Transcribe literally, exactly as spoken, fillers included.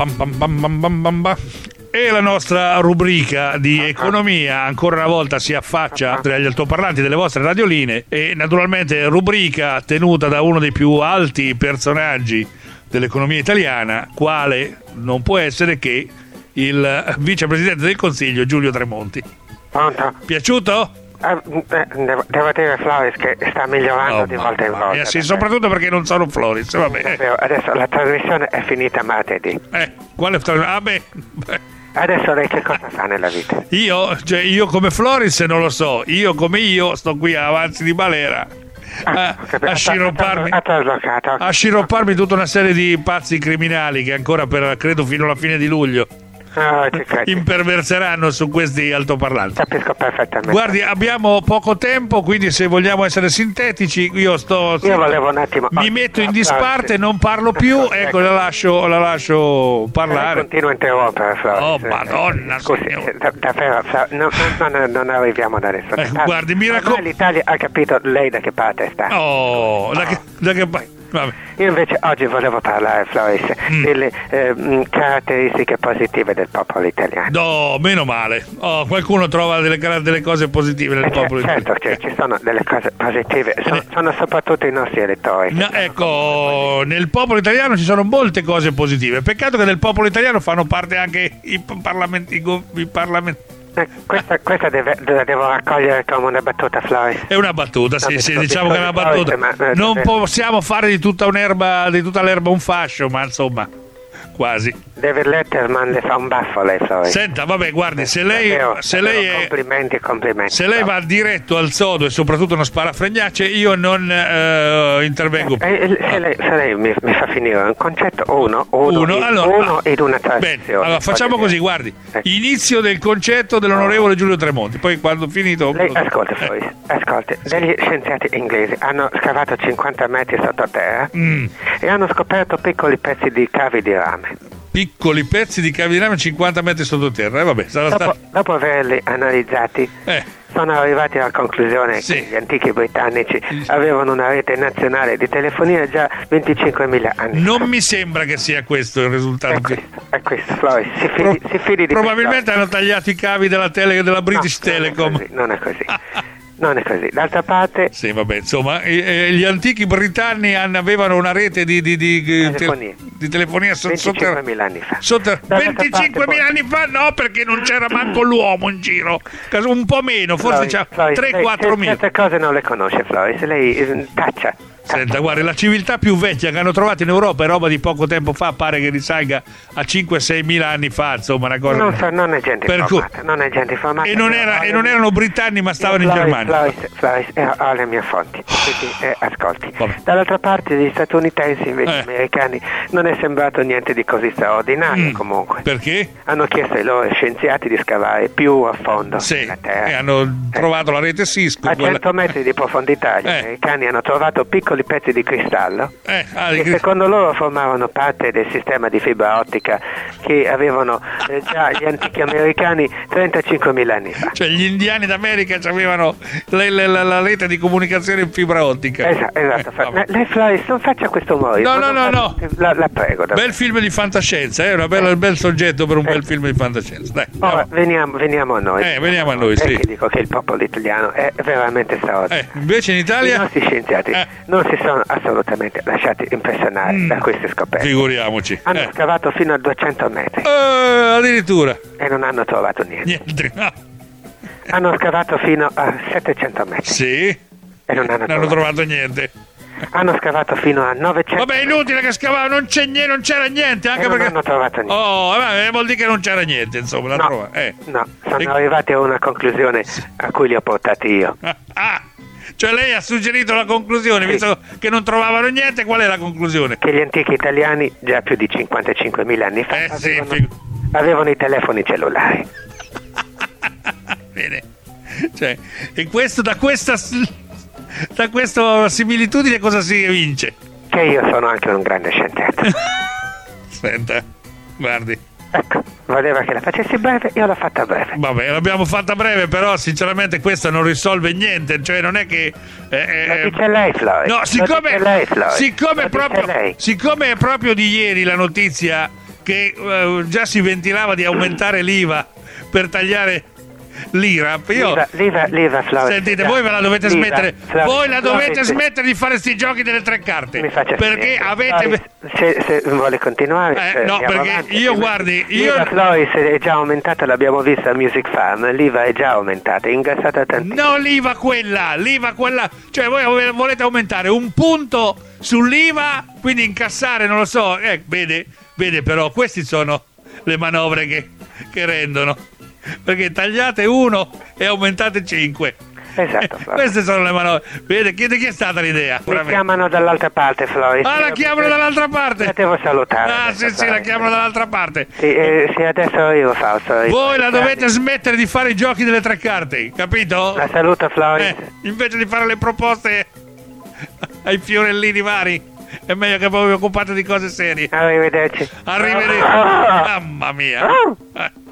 Pam, pam, pam, pam, pam, pam, pam. E la nostra rubrica di economia ancora una volta si affaccia agli altoparlanti delle vostre radioline e naturalmente rubrica tenuta da uno dei più alti personaggi dell'economia italiana, quale non può essere che il vicepresidente del Consiglio Giulio Tremonti. Pronto? Piaciuto? Eh, devo, devo dire, Floris, che sta migliorando Oh, di volta in volta. Eh sì, soprattutto perché non sono Floris, vabbè. Adesso la trasmissione è finita martedì. Eh, quale trasmissione? Ah beh, beh. Adesso lei che cosa fa nella vita? Io, cioè io come Floris non lo so, io come io sto qui a Avanzi di Balera a, a sciropparmi a sciropparmi tutta una serie di pazzi criminali che ancora per credo fino alla fine di luglio Oh, imperverseranno su questi altoparlanti. Capisco perfettamente. Guardi, abbiamo poco tempo, quindi se vogliamo essere sintetici, io sto io volevo un attimo mi metto in disparte, non parlo più, ecco, la lascio la lascio parlare. Continuo a interrompere, Floris. Oh madonna, scusi, davvero, non, non, non arriviamo da adesso. Eh, guardi, mi raccomando, l'Italia ha capito lei da che parte sta. Oh, da che, da che vabbè. Io invece oggi volevo parlare, Floris, mm. delle eh, caratteristiche positive del popolo italiano. No, meno male. Oh, qualcuno trova delle, delle cose positive nel eh, popolo certo, italiano. Certo, ci sono delle cose positive, sono, eh. sono soprattutto i nostri elettori. No, ecco, nel popolo italiano ci sono molte cose positive. Peccato che nel popolo italiano fanno parte anche i parlamenti. I parlamenti. Questa, questa deve, la devo raccogliere come una battuta, Floris. È una battuta, sì, no, sì, dico, diciamo che è una battuta. Ma, eh, non deve... possiamo fare di tutta un'erba, di tutta l'erba un fascio, ma insomma, quasi. David Letterman le fa un baffo lei, Floris. Senta, vabbè, guardi, se lei, davvero, se davvero, lei è, complimenti, complimenti. Se lei va diretto al sodo e soprattutto non spara fregnacce, io non uh, intervengo più. Eh, eh, se lei, se lei mi, mi fa finire un concetto, uno, uno, uno, in, allora, uno ed una trasmissione. Bene, allora facciamo così, guardi, eh. inizio del concetto dell'onorevole Giulio Tremonti, poi quando finito... Lei, ascolta, Floris, eh. ascolti, degli scienziati inglesi hanno scavato cinquanta metri sottoterra mm. e hanno scoperto piccoli pezzi di cavi di rame. Piccoli pezzi di cavi di rame cinquanta metri sottoterra, eh, vabbè, sarà dopo, stato... dopo averli analizzati eh. sono arrivati alla conclusione sì. che gli antichi britannici avevano una rete nazionale di telefonia già venticinquemila anni non fa. Mi sembra che sia questo il risultato. È questo, è questo Floris, si fidi, Pro- si fidi di probabilmente hanno tagliato i cavi della, tele, della British no, Telecom. Non è così, non è così. Non è così, d'altra parte... Sì, vabbè, insomma, eh, gli antichi britanni avevano una rete di, di, di, telefonia. Te, di telefonia sotterranea. venticinquemila anni fa. Sotter- venticinquemila anni fa no, perché non c'era manco l'uomo in giro. Un po' meno, forse c'ha tre quattro mila. Certe cose non le conosce, Floris, lei eh, taccia. Senta, guarda, la civiltà più vecchia che hanno trovato in Europa è roba di poco tempo fa, pare che risalga a cinque sei mila anni fa, insomma, una cosa... Non, so, non è gente per informata, cui... non è gente informata. E non, era, e non erano britanni, ma stavano Floris, in Germania. Floris, Floris, eh, ho le mie fonti, quindi, eh, ascolti. Vabbè. Dall'altra parte gli statunitensi, invece eh. americani, non è sembrato niente di così straordinario, mm. comunque. Perché? Hanno chiesto ai loro scienziati di scavare più a fondo sì. la Terra. E hanno eh. trovato la rete Cisco. A quella... cento metri di profondità gli eh. americani hanno trovato piccoli pezzi di cristallo Eh, ah, che secondo loro formavano parte del sistema di fibra ottica che avevano eh, già gli antichi americani trentacinquemila anni fa. Cioè gli indiani d'America avevano le, le, la, la rete di comunicazione in fibra ottica. Esatto, esatto. Eh, lei Floris non faccia questo umore. No, no, no, no. La, la prego. Davvero. Bel film di fantascienza, è eh? un eh. bel soggetto per un eh. bel film di fantascienza. Dai, ora veniamo, veniamo a noi. Eh, veniamo a noi, sì. Perché dico che il popolo italiano è veramente straordinario. Eh, invece in Italia i nostri scienziati eh. non si sono assolutamente lasciati impressionare mm. da queste scoperte. Figuriamoci. Hanno eh. scavato fino a duecento metri. Uh, addirittura. E non hanno trovato niente. Niente. No. Hanno scavato fino a settecento metri. Sì. E non hanno, non trovato. hanno trovato niente. Hanno scavato fino a novecento. Vabbè, è inutile che scavavano, non, c'è niente, non c'era niente, anche e perché non hanno trovato niente. Oh, vabbè, vuol dire che non c'era niente, insomma, la no, trova. Eh. no, sono e... arrivati a una conclusione a cui li ho portati io. Ah, ah, cioè lei ha suggerito la conclusione, sì. Visto che non trovavano niente, qual è la conclusione? Che gli antichi italiani, già più di cinquantacinquemila anni fa, eh, sì, avevano, fig... avevano i telefoni cellulari. Bene, cioè, e questo da questa... Da questa similitudine cosa si evince? Che io sono anche un grande scienziato. Senta, guardi. Ecco, voleva che la facessi breve, io l'ho fatta breve. Vabbè, l'abbiamo fatta breve, però sinceramente questa non risolve niente, cioè non è che... Eh, lo dice lei, Floris. No, siccome, lei, Floris. siccome, lo proprio, lei. siccome è proprio di ieri la notizia che eh, già si ventilava di aumentare l'I V A per tagliare l'I R A P. Io... L'I V A, l'I V A, Flores. Sentite, voi ve la dovete L'I V A, smettere. Flores, voi la dovete Flores, smettere di fare sti giochi delle tre carte. Mi faccia perché finire. avete. Flores, se, se vuole continuare. Eh, no, perché avanti. io guardi. L'I V Io... A, Flores, è già aumentata, l'abbiamo vista al Music Farm. L'I V A è già aumentata, è ingassata tantissimo. No, l'I V A quella, l'I V A quella. Cioè, voi volete aumentare un punto sull'I V A, quindi incassare, non lo so. Eh, vede, vede, però, queste sono le manovre che, che rendono. Perché tagliate uno e aumentate cinque. Esatto, eh, queste sono le manovre. Vede, chi, chi è stata l'idea? Mi chiamano dall'altra parte, Flores. Ah, la chiamano dall'altra parte? La devo salutare. Ah, sì, sì, la chiamano dall'altra parte. Sì, eh, sì, adesso io Fausto. Voi la dovete smettere di fare i giochi delle tre carte, capito? La saluto, Flores. Eh, invece di fare le proposte ai fiorellini vari, è meglio che voi vi occupate di cose serie. Arrivederci. Arrivederci. Mamma mia.